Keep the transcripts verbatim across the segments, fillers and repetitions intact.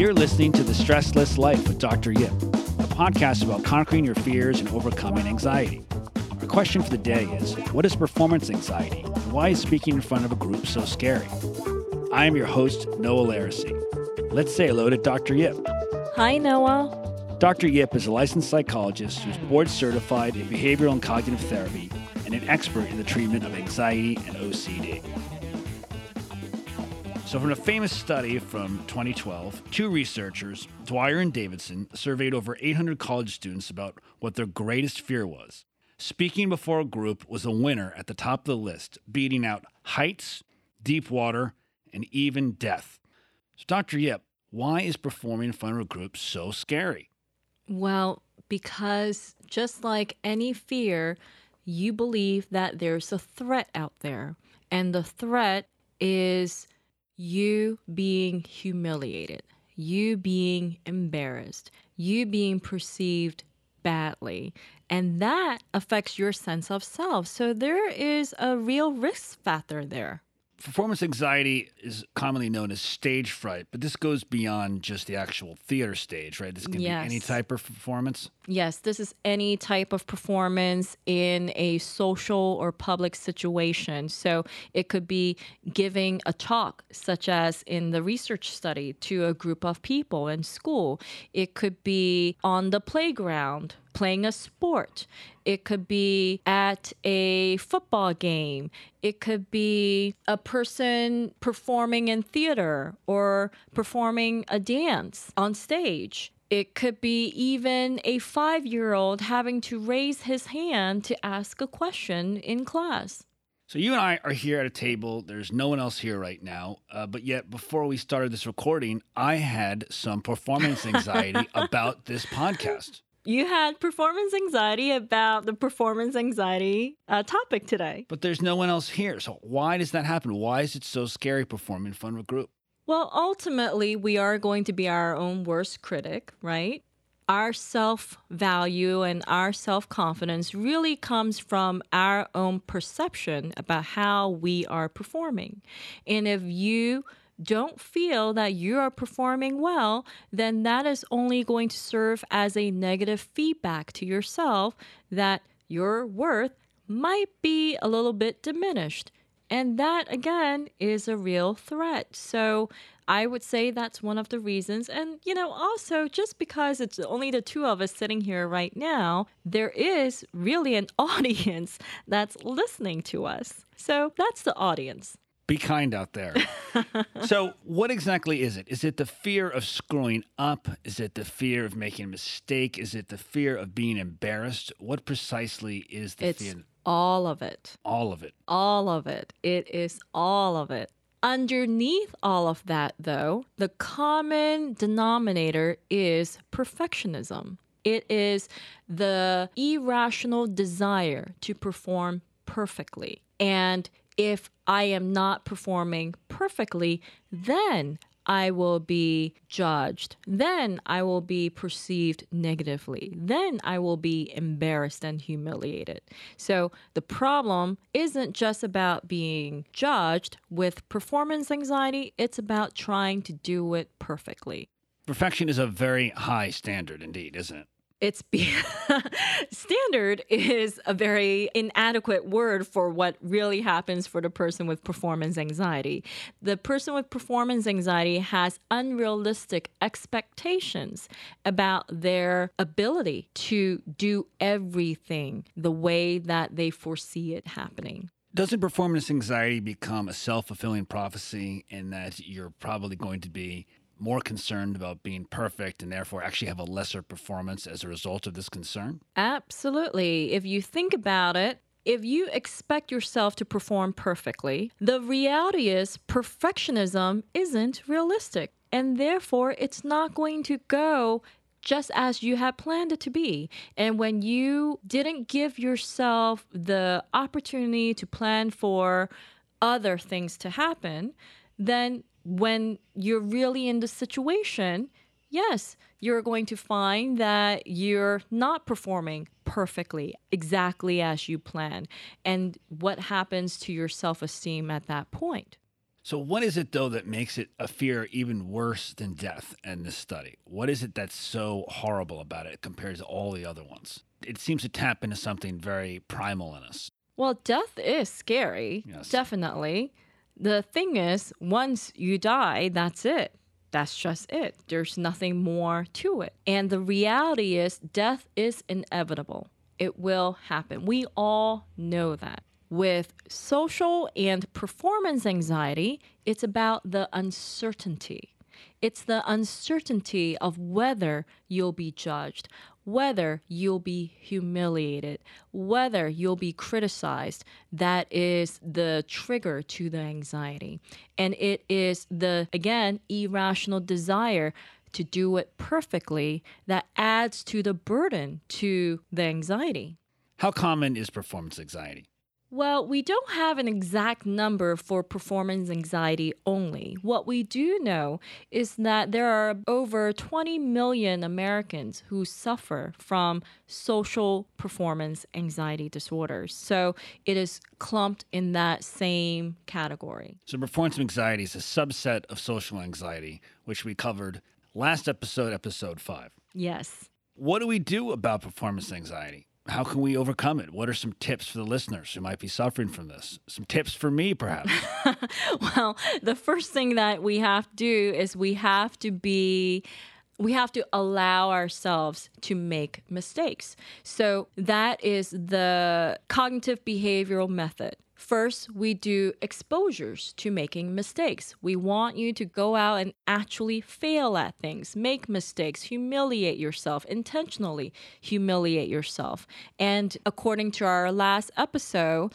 You're listening to The Stressless Life with Doctor Yip, a podcast about conquering your fears and overcoming anxiety. Our question for the day is, what is performance anxiety? And why is speaking in front of a group so scary? I am your host, Noah Laracy. Let's say hello to Doctor Yip. Hi, Noah. Doctor Yip is a licensed psychologist who's board certified in behavioral and cognitive therapy and an expert in the treatment of anxiety and O C D. So from a famous study from twenty twelve, two researchers, Dwyer and Davidson, surveyed over eight hundred college students about what their greatest fear was. Speaking before a group was a winner at the top of the list, beating out heights, deep water, and even death. So Doctor Yip, why is performing in front of a group so scary? Well, because just like any fear, you believe that there's a threat out there. And the threat is you being humiliated, you being embarrassed, you being perceived badly. And that affects your sense of self. So there is a real risk factor there. Performance anxiety is commonly known as stage fright, but this goes beyond just the actual theater stage, right? This can Yes. be any type of performance. Yes, this is any type of performance in a social or public situation. So it could be giving a talk, such as in the research study, to a group of people in school. It could be on the playground, playing a sport. It could be at a football game. It could be a person performing in theater or performing a dance on stage. It could be even a five-year-old having to raise his hand to ask a question in class. So you and I are here at a table. There's no one else here right now. Uh, but yet, before we started this recording, I had some performance anxiety about this podcast. You had performance anxiety about the performance anxiety uh, topic today. But there's no one else here. So why does that happen? Why is it so scary performing in front of a group? Well, ultimately, we are going to be our own worst critic, right? Our self-value and our self-confidence really comes from our own perception about how we are performing. And if you don't feel that you are performing well, then that is only going to serve as a negative feedback to yourself that your worth might be a little bit diminished. And that, again, is a real threat. So I would say that's one of the reasons. And, you know, also, just because it's only the two of us sitting here right now, there is really an audience that's listening to us. So that's the audience. Be kind out there. So what exactly is it? Is it the fear of screwing up? Is it the fear of making a mistake? Is it the fear of being embarrassed? What precisely is the It's fear? all of it. All of it. All of it. It is all of it. Underneath all of that, though, the common denominator is perfectionism. It is the irrational desire to perform perfectly. And if I am not performing perfectly, then I will be judged. Then I will be perceived negatively. Then I will be embarrassed and humiliated. So the problem isn't just about being judged with performance anxiety. It's about trying to do it perfectly. Perfection is a very high standard indeed, isn't it? It's be- standard is a very inadequate word for what really happens for the person with performance anxiety. The person with performance anxiety has unrealistic expectations about their ability to do everything the way that they foresee it happening. Doesn't performance anxiety become a self-fulfilling prophecy in that you're probably going to be more concerned about being perfect and therefore actually have a lesser performance as a result of this concern? Absolutely. If you think about it, if you expect yourself to perform perfectly, the reality is perfectionism isn't realistic. And therefore, it's not going to go just as you had planned it to be. And when you didn't give yourself the opportunity to plan for other things to happen, then when you're really in the situation, yes, you're going to find that you're not performing perfectly, exactly as you plan. And what happens to your self-esteem at that point? So, what is it, though, that makes it a fear even worse than death in this study? What is it that's so horrible about it compared to all the other ones? It seems to tap into something very primal in us. Well, death is scary, Yes. definitely. The thing is, once you die, that's it. That's just it. There's nothing more to it. And the reality is, death is inevitable. It will happen. We all know that. With social and performance anxiety, it's about the uncertainty. It's the uncertainty of whether you'll be judged, whether you'll be humiliated, whether you'll be criticized. That is the trigger to the anxiety. And it is the, again, irrational desire to do it perfectly that adds to the burden to the anxiety. How common is performance anxiety? Well, we don't have an exact number for performance anxiety only. What we do know is that there are over twenty million Americans who suffer from social performance anxiety disorders. So it is clumped in that same category. So, performance anxiety is a subset of social anxiety, which we covered last episode, episode five. Yes. What do we do about performance anxiety? How can we overcome it? What are some tips for the listeners who might be suffering from this? Some tips for me, perhaps. Well, the first thing that we have to do is we have to be we have to allow ourselves to make mistakes. So that is the cognitive behavioral method. First, we do exposures to making mistakes. We want you to go out and actually fail at things, make mistakes, humiliate yourself, intentionally humiliate yourself. And according to our last episode,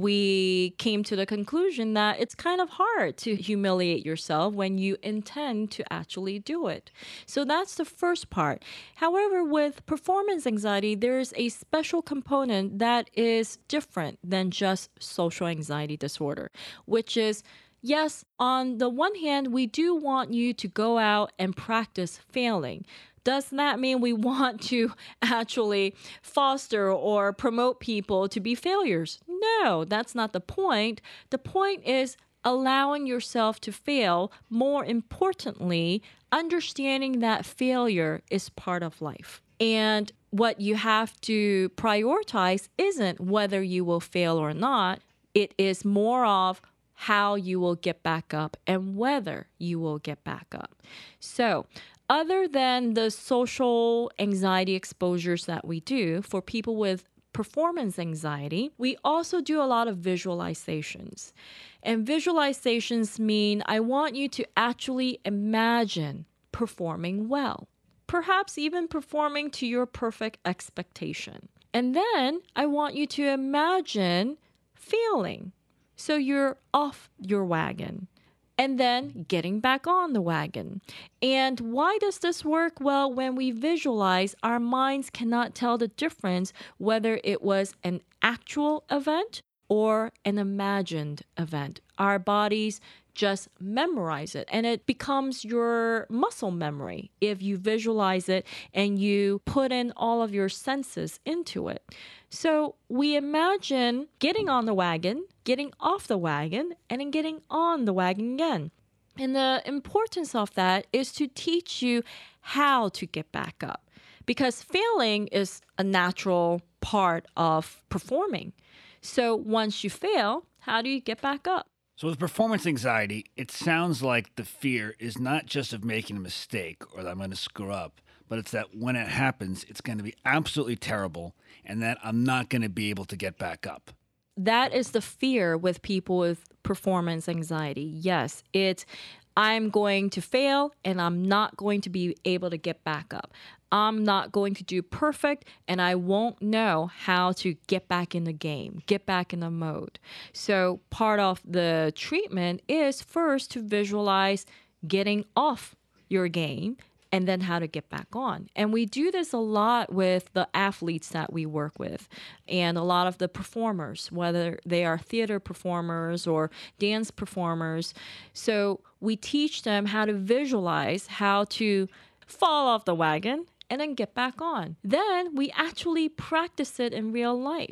we came to the conclusion that it's kind of hard to humiliate yourself when you intend to actually do it. So that's the first part. However, with performance anxiety, there's a special component that is different than just social anxiety disorder, which is, yes, on the one hand, we do want you to go out and practice failing. Does that mean we want to actually foster or promote people to be failures? No, that's not the point. The point is allowing yourself to fail. More importantly, understanding that failure is part of life. And what you have to prioritize isn't whether you will fail or not. It is more of how you will get back up and whether you will get back up. So, other than the social anxiety exposures that we do for people with performance anxiety, we also do a lot of visualizations. And visualizations mean I want you to actually imagine performing well, perhaps even performing to your perfect expectation. And then I want you to imagine failing. So you're off your wagon and then getting back on the wagon. And why does this work? Well, when we visualize, our minds cannot tell the difference whether it was an actual event or an imagined event. Our bodies just memorize it and it becomes your muscle memory if you visualize it and you put in all of your senses into it. So we imagine getting on the wagon, getting off the wagon, and then getting on the wagon again. And the importance of that is to teach you how to get back up, because failing is a natural part of performing. So once you fail, how do you get back up? So with performance anxiety, it sounds like the fear is not just of making a mistake or that I'm going to screw up, but it's that when it happens, it's going to be absolutely terrible and that I'm not going to be able to get back up. That is the fear with people with performance anxiety. Yes, it's I'm going to fail and I'm not going to be able to get back up. I'm not going to do perfect and I won't know how to get back in the game, get back in the mode. So part of the treatment is first to visualize getting off your game and then how to get back on. And we do this a lot with the athletes that we work with and a lot of the performers, whether they are theater performers or dance performers. So we teach them how to visualize how to fall off the wagon and then get back on. Then we actually practice it in real life.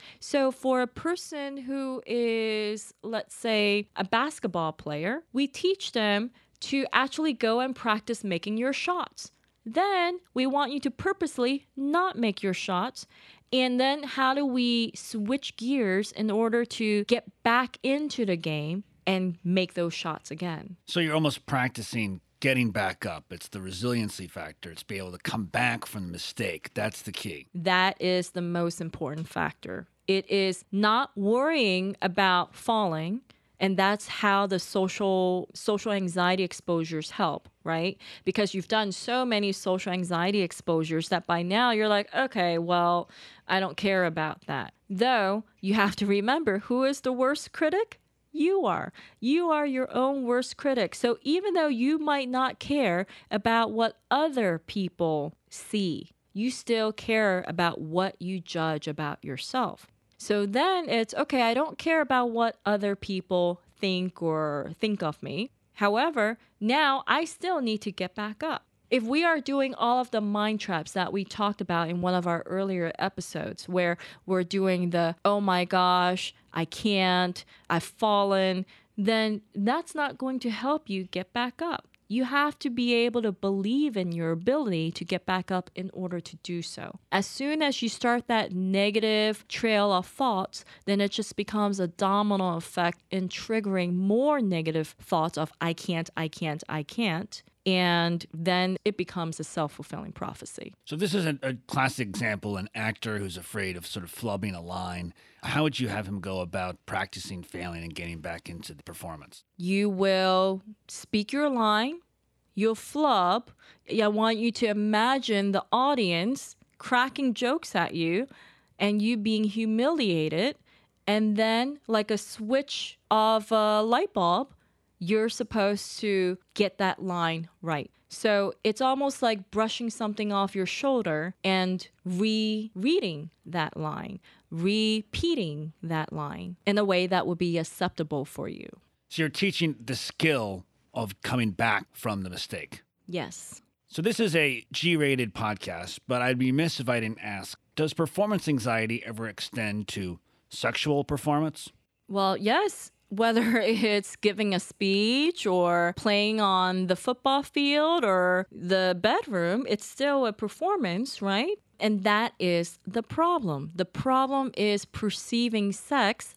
So for a person who is, let's say, a basketball player, we teach them to actually go and practice making your shots. Then we want you to purposely not make your shots. And then how do we switch gears in order to get back into the game and make those shots again? So you're almost practicing getting back up. It's the resiliency factor. It's being able to come back from the mistake. That's the key. That is the most important factor. It is not worrying about falling. And that's how the social social anxiety exposures help, right? Because you've done so many social anxiety exposures that by now you're like, okay, well, I don't care about that. Though you have to remember, who is the worst critic? You are. You are your own worst critic. So even though you might not care about what other people see, you still care about what you judge about yourself. So then it's, okay, I don't care about what other people think or think of me. However, now I still need to get back up. If we are doing all of the mind traps that we talked about in one of our earlier episodes, where we're doing the, oh my gosh, I can't, I've fallen, then that's not going to help you get back up. You have to be able to believe in your ability to get back up in order to do so. As soon as you start that negative trail of thoughts, then it just becomes a domino effect in triggering more negative thoughts of I can't, I can't, I can't. And then it becomes a self-fulfilling prophecy. So this is a, a classic example, an actor who's afraid of sort of flubbing a line. How would you have him go about practicing failing and getting back into the performance? You will speak your line. You'll flub. I want you to imagine the audience cracking jokes at you and you being humiliated. And then, like a switch of a light bulb, you're supposed to get that line right. So it's almost like brushing something off your shoulder and rereading that line, repeating that line in a way that would be acceptable for you. So you're teaching the skill of coming back from the mistake. Yes. So this is a G-rated podcast, but I'd be remiss if I didn't ask, does performance anxiety ever extend to sexual performance? Well, yes. Whether it's giving a speech or playing on the football field or the bedroom, it's still a performance, right? And that is the problem. The problem is perceiving sex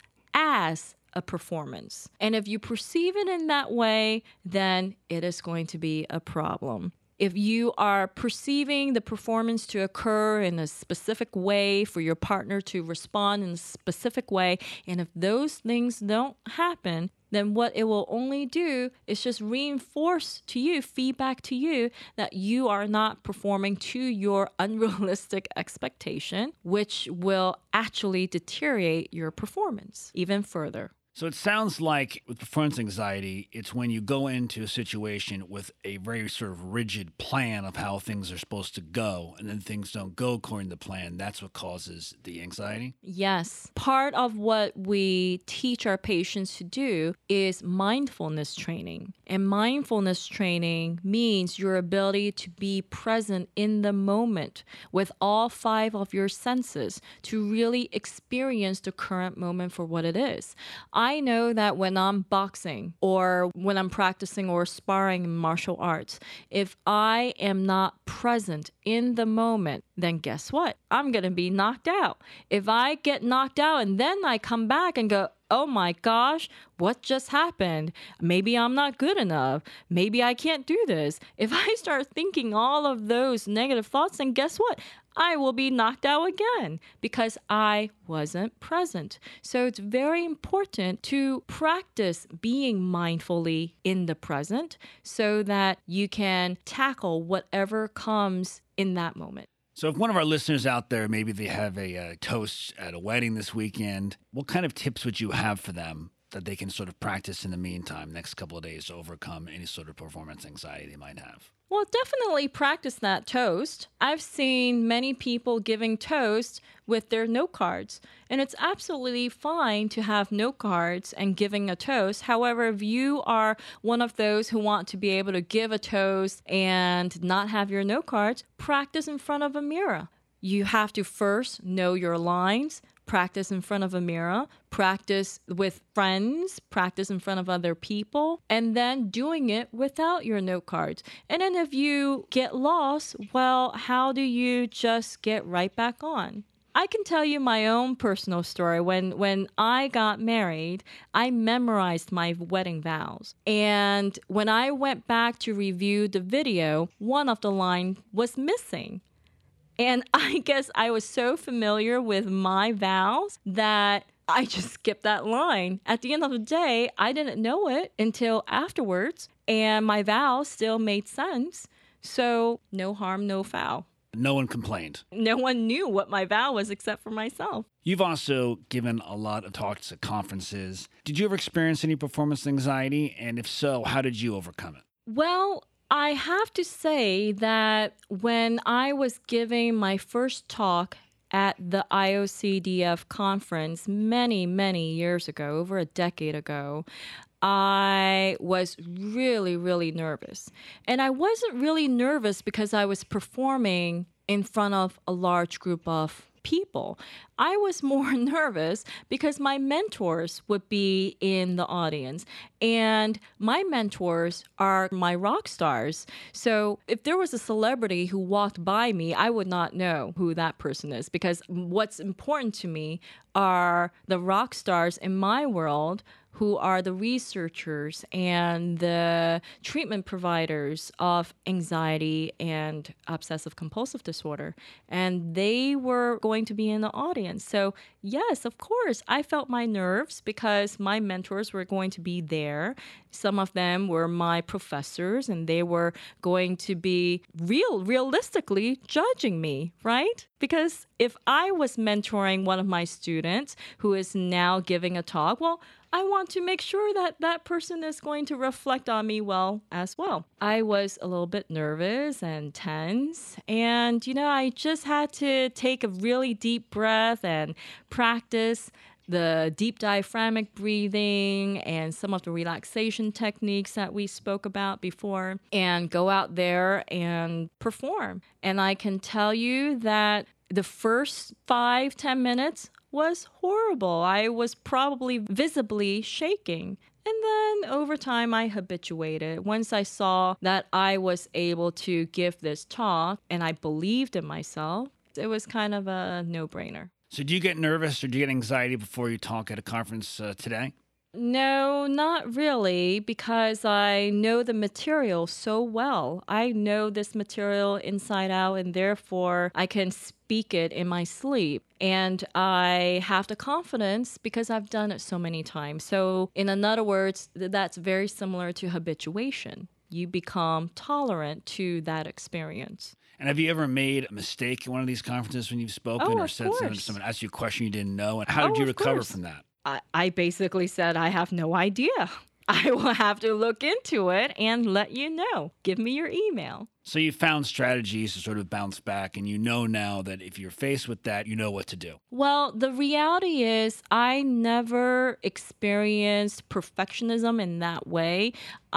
as a performance. And if you perceive it in that way, then it is going to be a problem. If you are perceiving the performance to occur in a specific way, for your partner to respond in a specific way, and if those things don't happen, then what it will only do is just reinforce to you, feedback to you, that you are not performing to your unrealistic expectation, which will actually deteriorate your performance even further. So it sounds like with performance anxiety, it's when you go into a situation with a very sort of rigid plan of how things are supposed to go, and then things don't go according to plan. That's what causes the anxiety? Yes. Part of what we teach our patients to do is mindfulness training. And mindfulness training means your ability to be present in the moment with all five of your senses to really experience the current moment for what it is. I know that when I'm boxing or when I'm practicing or sparring in martial arts, if I am not present in the moment, then guess what? I'm going to be knocked out. If I get knocked out and then I come back and go, oh my gosh, what just happened? Maybe I'm not good enough. Maybe I can't do this. If I start thinking all of those negative thoughts, then guess what? I will be knocked out again because I wasn't present. So it's very important to practice being mindfully in the present so that you can tackle whatever comes in that moment. So if one of our listeners out there, maybe they have a uh, toast at a wedding this weekend, what kind of tips would you have for them that they can sort of practice in the meantime, next couple of days, to overcome any sort of performance anxiety they might have? Well, definitely practice that toast. I've seen many people giving toast with their note cards, and it's absolutely fine to have note cards and giving a toast. However, if you are one of those who want to be able to give a toast and not have your note cards, practice in front of a mirror. You have to first know your lines, practice in front of a mirror, practice with friends, practice in front of other people, and then doing it without your note cards. And then if you get lost, well, how do you just get right back on? I can tell you my own personal story. When when I got married, I memorized my wedding vows. And when I went back to review the video, one of the lines was missing. And I guess I was so familiar with my vows that I just skipped that line. At the end of the day, I didn't know it until afterwards, and my vows still made sense. So no harm, no foul. No one complained. No one knew what my vow was except for myself. You've also given a lot of talks at conferences. Did you ever experience any performance anxiety? And if so, how did you overcome it? Well, I have to say that when I was giving my first talk at the I O C D F conference many, many years ago, over a decade ago, I was really, really nervous. And I wasn't really nervous because I was performing in front of a large group of people. I was more nervous because my mentors would be in the audience. And my mentors are my rock stars. So if there was a celebrity who walked by me, I would not know who that person is, because what's important to me are the rock stars in my world, who are the researchers and the treatment providers of anxiety and obsessive compulsive disorder. And they were going to be in the audience. So yes, of course, I felt my nerves because my mentors were going to be there. Some of them were my professors, and they were going to be real, realistically judging me, right? Because if I was mentoring one of my students who is now giving a talk, well, I want to make sure that that person is going to reflect on me well as well. I was a little bit nervous and tense, and, you know, I just had to take a really deep breath and practice the deep diaphragmatic breathing and some of the relaxation techniques that we spoke about before, and go out there and perform. And I can tell you that the first five, ten minutes was horrible. I was probably visibly shaking. And then over time, I habituated. Once I saw that I was able to give this talk and I believed in myself, it was kind of a no-brainer. So do you get nervous or do you get anxiety before you talk at a conference uh, today? No, not really, because I know the material so well. I know this material inside out, and therefore I can speak it in my sleep. And I have the confidence because I've done it so many times. So in other words, that's very similar to habituation. You become tolerant to that experience. And have you ever made a mistake at one of these conferences when you've spoken Oh, or of said something, course. someone asked you a question you didn't know? And how did Oh, you of recover course. from that? I, I basically said, I have no idea. I will have to look into it and let you know. Give me your email. So you found strategies to sort of bounce back, and you know now that if you're faced with that, you know what to do. Well, the reality is I never experienced perfectionism in that way.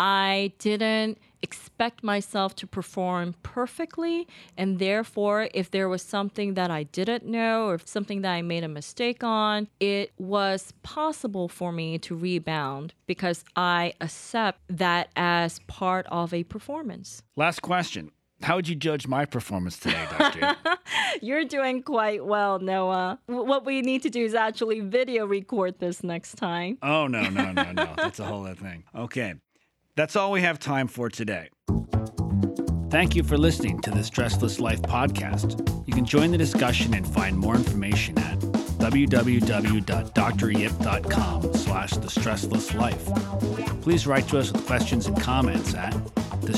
I didn't expect myself to perform perfectly, and therefore, if there was something that I didn't know or something that I made a mistake on, it was possible for me to rebound because I accept that as part of a performance. Last question. How would you judge my performance today, Doctor? You're doing quite well, Noah. W- What we need to do is actually video record this next time. Oh, no, no, no, no. That's a whole other thing. Okay. That's all we have time for today. Thank you for listening to the Stressless Life podcast. You can join the discussion and find more information at www.dryip.com slash the stressless life. Please write to us with questions and comments at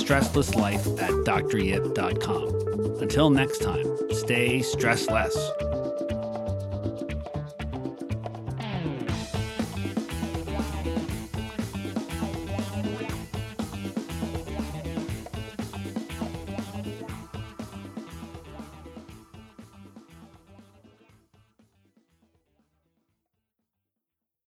thestresslesslife at dryip dot com. Until next time, stay stressless.